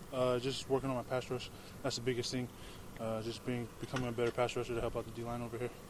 Just working on my pass rush. That's the biggest thing. Just becoming a better pass rusher to help out the D-line over here.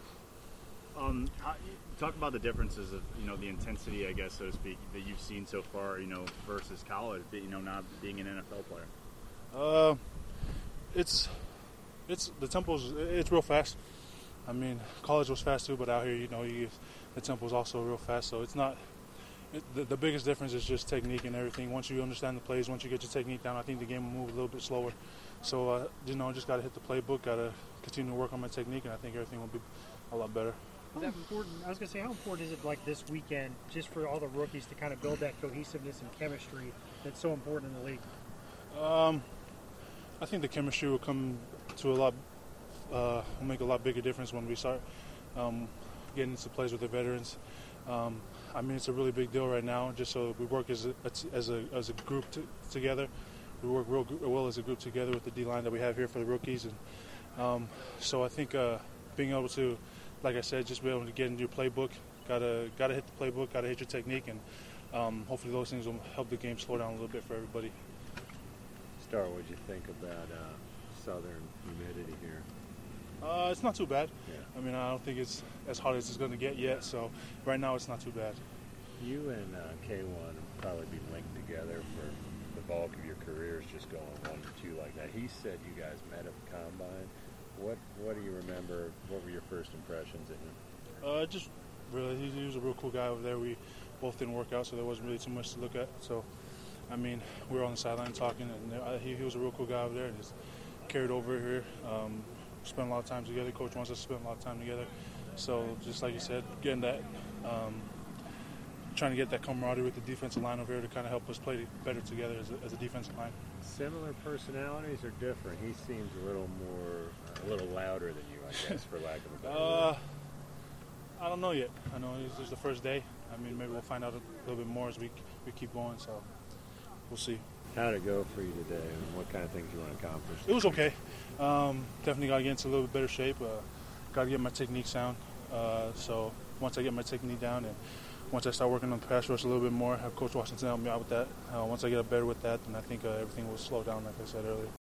Talk about the differences of the intensity, I guess, so to speak, that you've seen so far, versus college. Not being an NFL player. It's the tempo's it's real fast. I mean, college was fast too, but out here, the tempo's also real fast. So it's not. The biggest difference is just technique and everything. Once you understand the plays, once you get your technique down, I think the game will move a little bit slower. So, just got to hit the playbook, got to continue to work on my technique, and I think everything will be a lot better. Is that important? I was going to say, how important is it like this weekend just for all the rookies to kind of build that cohesiveness and chemistry that's so important in the league? I think the chemistry will come to will make a lot bigger difference when we start getting into plays with the veterans. I mean, it's a really big deal right now. Just so we work as a group together. We work real well as a group together with the D-line that we have here for the rookies, and so I think being able to, like I said, just be able to get into your playbook. Gotta hit the playbook. Gotta hit your technique, and hopefully those things will help the game slow down a little bit for everybody. Star, what'd you think about southern humidity here? It's not too bad. Yeah. I mean, I don't think it's as hot as it's going to get yet, so right now it's not too bad. You and K1 will probably be linked together for the bulk of your careers, just going 1-2 like that. He said you guys met at the Combine. What do you remember? What were your first impressions of him? Just really, he was a real cool guy over there. We both didn't work out, so there wasn't really too much to look at. So, I mean, we were on the sideline talking, and he was a real cool guy over there, and just carried over here. Spent a lot of time together. Coach wants us to spend a lot of time together. So just like you said, getting that, trying to get that camaraderie with the defensive line over here to kind of help us play better together as a defensive line. Similar personalities or different? He seems a little louder than you, I guess, for lack of a better word. I don't know yet. I know this is the first day. I mean, maybe we'll find out a little bit more as we keep going. So we'll see. How did it go for you today, and what kind of things you want to accomplish? It was okay. Definitely got to get into a little bit better shape. Got to get my technique sound. So once I get my technique down and once I start working on the pass rush a little bit more, have Coach Washington help me out with that. Once I get better with that, then I think everything will slow down, like I said earlier.